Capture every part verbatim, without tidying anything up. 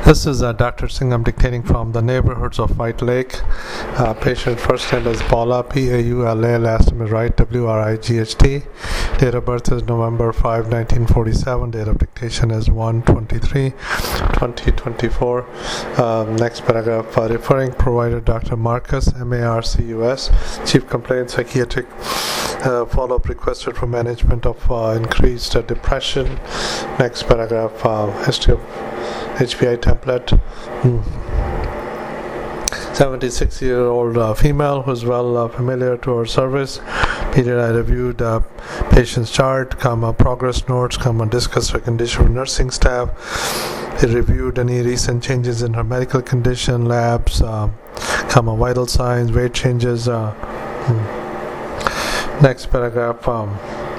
This is uh, Doctor Singh. I'm dictating from the neighborhoods of White Lake. Uh, patient first name is Paula, P A U L A, last name is Wright, W R I G H T. Date of birth is November fifth, nineteen forty-seven. Date of dictation is one twenty-three twenty twenty-four. Um, next paragraph. Uh, referring provider Doctor Marcus, M A R C U S. Chief complaint psychiatric uh, follow-up requested for management of uh, increased uh, depression. Next paragraph. Uh, history of H P I template. Hmm. seventy-six year old uh, female who is well uh, familiar to our service. Period. I reviewed uh, patient's chart, comma, progress notes, comma, discussed her condition with nursing staff. He reviewed any recent changes in her medical condition, labs, uh, comma, vital signs, weight changes. Uh, hmm. Next paragraph. Um,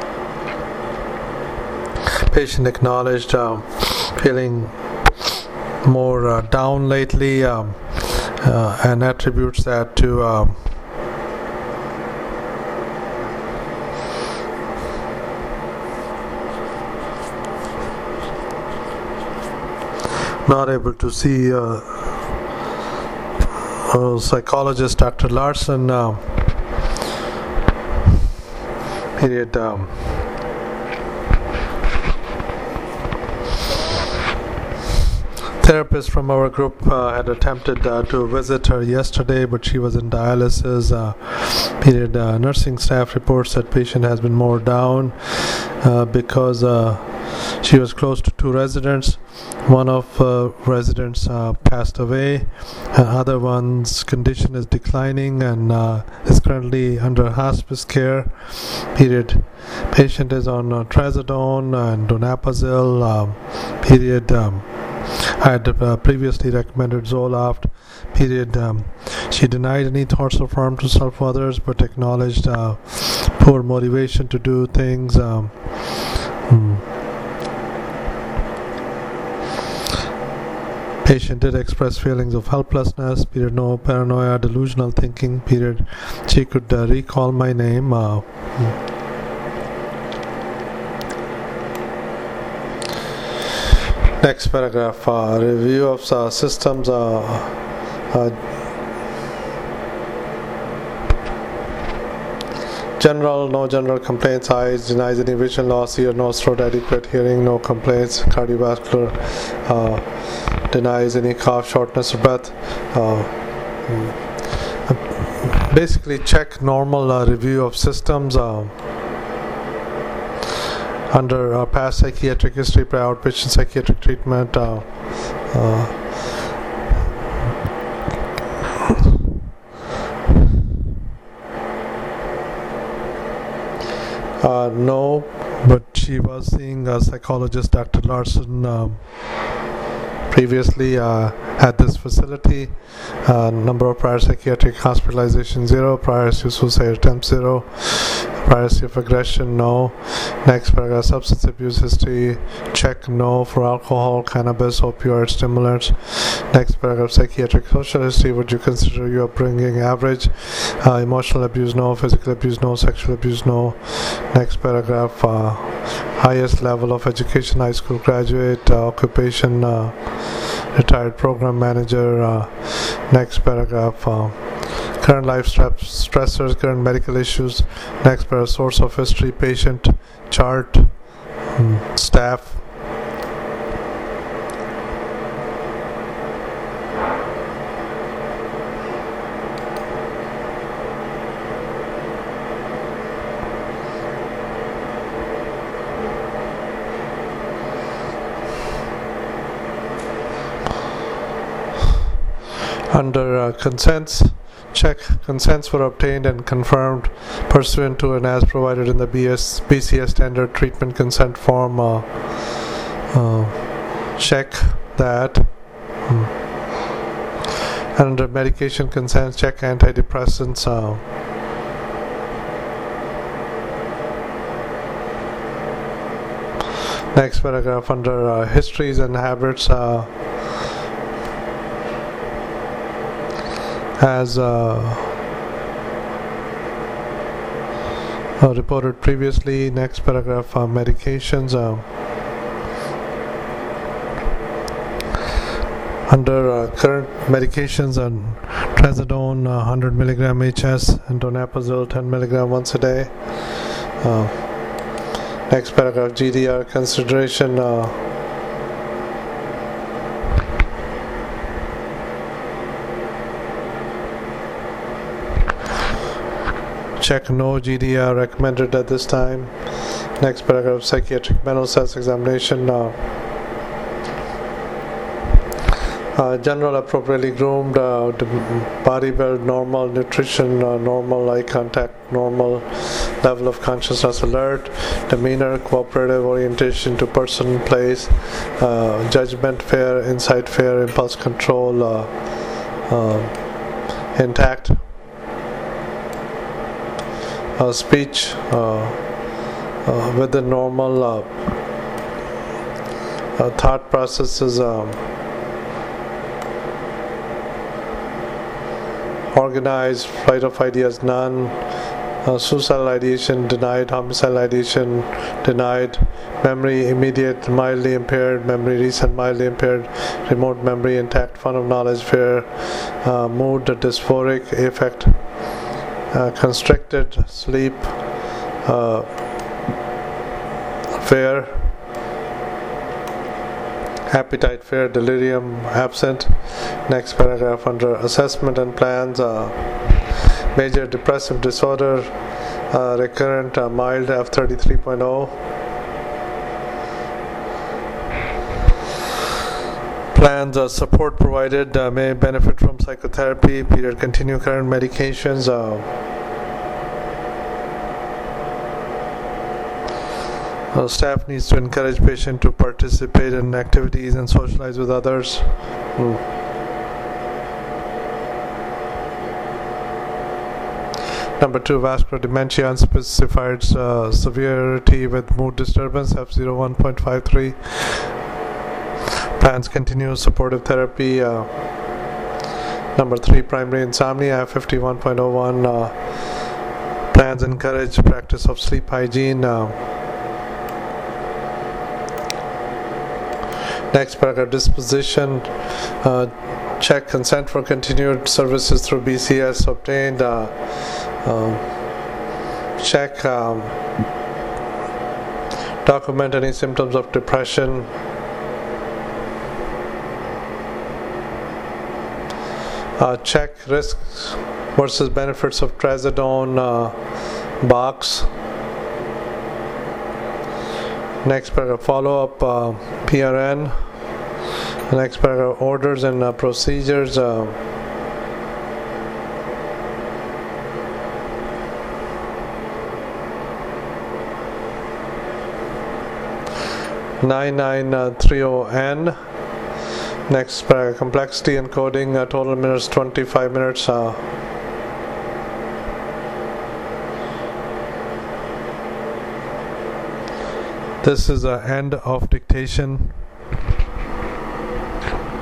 patient acknowledged uh, feeling more uh, down lately, um, uh, and attributes that to um, not able to see uh, uh, psychologist Doctor Larson. Uh, period. Um, Therapist from our group uh, had attempted uh, to visit her yesterday, but she was in dialysis. Uh, period. Uh, nursing staff reports that patient has been more down uh, because uh, she was close to two residents. One of uh, residents uh, passed away. Uh, other one's condition is declining and uh, is currently under hospice care. Period. Patient is on uh, trazodone and donepezil. Um, period. Um, I had uh, previously recommended Zoloft. Period. Um, she denied any thoughts of harm to self or others, but acknowledged uh, poor motivation to do things. Um, hmm. Patient did express feelings of helplessness. Period. No paranoia, delusional thinking. Period. She could uh, recall my name. Uh, hmm. Next paragraph. Uh, review of uh, systems. Uh, uh, general, no general complaints. Eyes, denies any vision loss. Ear, no throat, adequate hearing, no complaints. Cardiovascular, uh, denies any cough, shortness of breath. Uh, basically, check normal uh, review of systems. Uh, Under uh, past psychiatric history, prior outpatient psychiatric treatment, uh, uh, uh, no, but she was seeing a psychologist, Doctor Larson, um, previously uh, at this facility. Uh, number of prior psychiatric hospitalization zero, prior suicide attempt zero. Prior history of aggression, no. Next paragraph, substance abuse history, check, no. For alcohol, cannabis, opioid stimulants. Next paragraph, psychiatric social history, would you consider your upbringing average? Uh, emotional abuse, no. Physical abuse, no. Sexual abuse, no. Next paragraph, uh, highest level of education, high school graduate, uh, occupation, uh, retired program manager. Uh, next paragraph, uh, current life stressors, current medical issues. Next paragraph, source of history, patient, chart, um, staff. Under uh, consents, check, consents were obtained and confirmed pursuant to and as provided in the B S, B C S standard treatment consent form. Uh, uh, check that. Hmm. And under medication consents, check antidepressants. Uh, next paragraph, under uh, histories and habits, uh, as uh, uh, reported previously. Next paragraph, uh, medications. Uh, Under uh, current medications on trazodone uh, one hundred milligram H S and donepezil ten milligram once a day. Uh, next paragraph, G D R consideration. Uh, check no G D R recommended at this time. Next paragraph, psychiatric mental status examination. Uh, Uh, general appropriately groomed, uh, body build normal, nutrition uh, normal, eye contact normal, level of consciousness alert, demeanor cooperative, orientation to person, place, uh, judgment fair, insight fair, impulse control uh, uh, intact, uh, speech uh, uh, within normal, uh, uh, thought processes um, organized, flight of ideas none, uh, suicidal ideation denied, homicidal ideation denied, memory immediate mildly impaired, memory recent mildly impaired, remote memory intact, fun of knowledge fair, uh, mood dysphoric, affect uh, constricted, sleep uh, fair, appetite fair, delirium absent. Next paragraph, under assessment and plans, uh, major depressive disorder, uh, recurrent uh, mild F thirty-three point oh. Plans, uh, support provided, uh, may benefit from psychotherapy, period, continue current medications. Uh, Uh, staff needs to encourage patient to participate in activities and socialize with others. Hmm. Number two, vascular dementia, unspecified uh, severity with mood disturbance, F zero one point five three. Plans continue supportive therapy. Uh, number three, primary insomnia, F fifty-one point oh one. Uh, plans encourage practice of sleep hygiene. Uh, Next paragraph, disposition, uh, check consent for continued services through B C S obtained, uh, um, check um, document any symptoms of depression, uh, check risks versus benefits of trazodone uh, box. Next paragraph, follow up uh, P R N. Next paragraph, orders and uh, procedures. Uh, nine nine three zero N. Next paragraph, complexity encoding, uh, total minutes twenty-five minutes. Uh, This is the end of dictation.